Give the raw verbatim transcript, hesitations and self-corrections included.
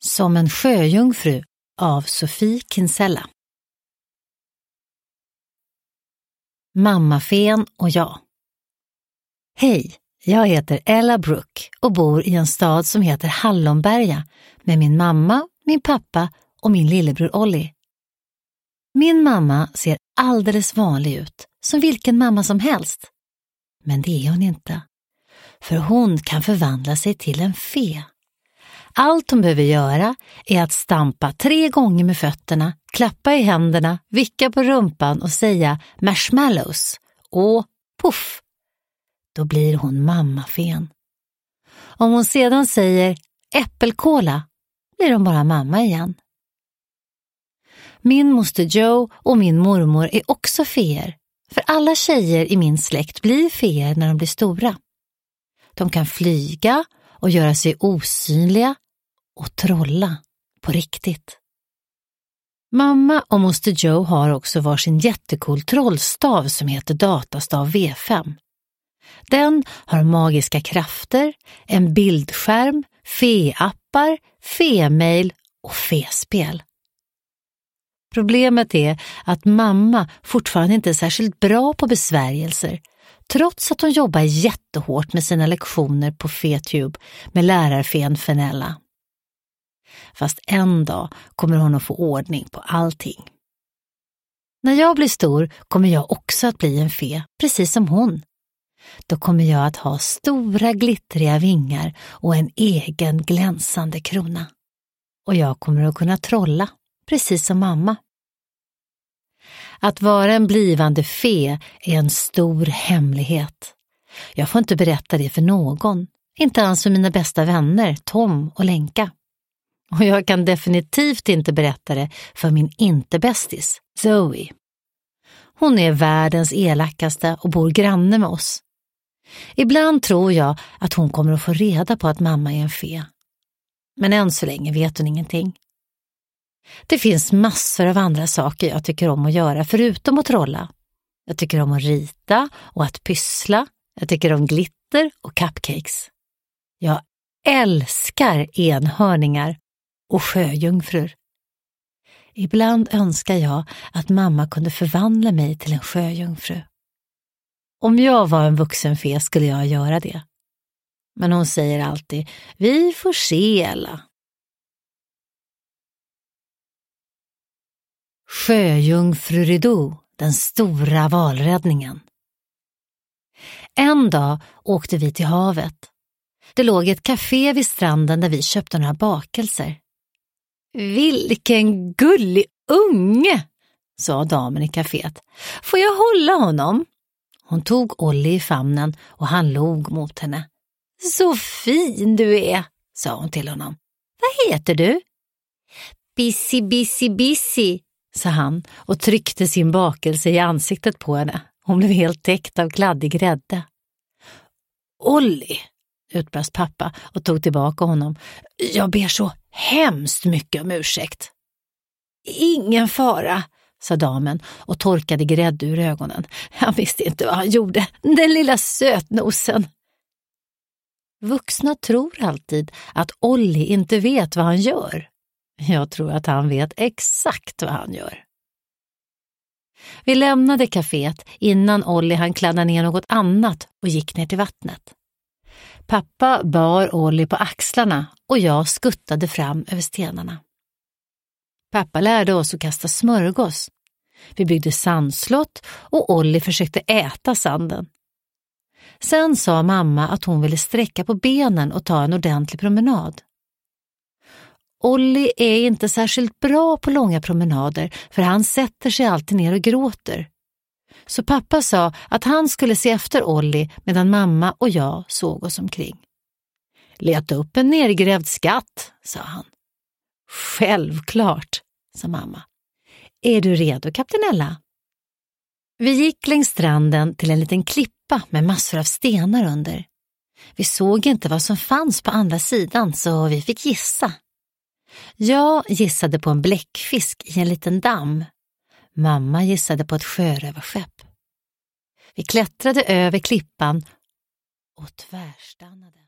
Som en sjöjungfru av Sofie Kinsella. Mammafen och jag. Hej, jag heter Ella Brooke och bor i en stad som heter Hallonberga med min mamma, min pappa och min lillebror Olli. Min mamma ser alldeles vanlig ut, som vilken mamma som helst. Men det är hon inte. För hon kan förvandla sig till en fe. Allt hon behöver göra är att stampa tre gånger med fötterna, klappa i händerna, vicka på rumpan och säga marshmallows och puff. Då blir hon mammafen. Om hon sedan säger äppelkola blir hon bara mamma igen. Min moster Joe och min mormor är också feer. För alla tjejer i min släkt blir feer när de blir stora. De kan flyga och göra sig osynliga och trolla på riktigt. Mamma och moster Joe har också varsin jättecool trollstav som heter datastav V fem. Den har magiska krafter, en bildskärm, fe-appar, fe-mail och fe-spel. Problemet är att mamma fortfarande inte är särskilt bra på besvärjelser, trots att hon jobbar jättehårt med sina lektioner på FeTube med lärarfen Fenella. Fast en dag kommer hon att få ordning på allting. När jag blir stor kommer jag också att bli en fe, precis som hon. Då kommer jag att ha stora glittriga vingar och en egen glänsande krona. Och jag kommer att kunna trolla, precis som mamma. Att vara en blivande fe är en stor hemlighet. Jag får inte berätta det för någon, inte ens för mina bästa vänner Tom och Lenka. Och jag kan definitivt inte berätta det för min inte-bästis, Zoe. Hon är världens elakaste och bor granne med oss. Ibland tror jag att hon kommer att få reda på att mamma är en fe. Men än så länge vet hon ingenting. Det finns massor av andra saker jag tycker om att göra förutom att trolla. Jag tycker om att rita och att pyssla. Jag tycker om glitter och cupcakes. Jag älskar enhörningar och sjöjungfrur. Ibland önskar jag att mamma kunde förvandla mig till en sjöjungfru. Om jag var en vuxen fe skulle jag göra det. Men hon säger alltid, vi får se Ella. Sjöjungfrurido, den stora valräddningen. En dag åkte vi till havet. Det låg ett café vid stranden där vi köpte några bakelser. Vilken gullig unge, sa damen i kaféet. Får jag hålla honom? Hon tog Olli i famnen och han log mot henne. Så fin du är, sa hon till honom. Vad heter du? Bissi, bissi, bissi, sa han och tryckte sin bakelse i ansiktet på henne. Hon blev helt täckt av kladdig grädde. Olli, utbrast pappa och tog tillbaka honom. Jag ber så hemskt mycket om ursäkt. Ingen fara, sa damen och torkade grädde ur ögonen. Han visste inte vad han gjorde, den lilla sötnosen. Vuxna tror alltid att Olli inte vet vad han gör. Jag tror att han vet exakt vad han gör. Vi lämnade kaféet innan Olli han kladda ner något annat och gick ner till vattnet. Pappa bar Olli på axlarna och jag skuttade fram över stenarna. Pappa lärde oss att kasta smörgås. Vi byggde sandslott och Olli försökte äta sanden. Sen sa mamma att hon ville sträcka på benen och ta en ordentlig promenad. Olli är inte särskilt bra på långa promenader för han sätter sig alltid ner och gråter. Så pappa sa att han skulle se efter Olli medan mamma och jag såg oss omkring. Leta upp en nergrävd skatt, sa han. Självklart, sa mamma. Är du redo, kaptenella? Vi gick längs stranden till en liten klippa med massor av stenar under. Vi såg inte vad som fanns på andra sidan så vi fick gissa. Jag gissade på en bläckfisk i en liten damm. Mamma gissade på ett sjörövarskepp. Vi klättrade över klippan och tvärstannade.